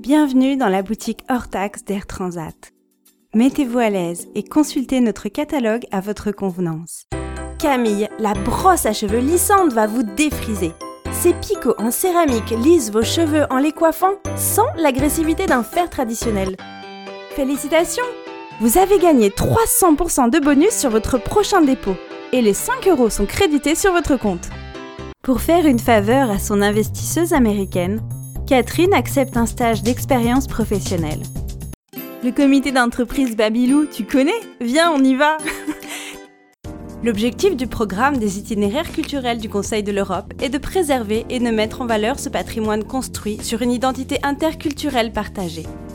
Bienvenue dans la boutique hors taxe d'Air Transat. Mettez-vous à l'aise et consultez notre catalogue à votre convenance. Camille, la brosse à cheveux lissante va vous défriser. Ces picots en céramique lissent vos cheveux en les coiffant sans l'agressivité d'un fer traditionnel. Félicitations! Vous avez gagné 300% de bonus sur votre prochain dépôt et les 5 € sont crédités sur votre compte. Pour faire une faveur à son investisseuse américaine, Catherine accepte un stage d'expérience professionnelle. Le comité d'entreprise Babylou, tu connais? Viens, on y va! L'objectif du programme des itinéraires culturels du Conseil de l'Europe est de préserver et de mettre en valeur ce patrimoine construit sur une identité interculturelle partagée.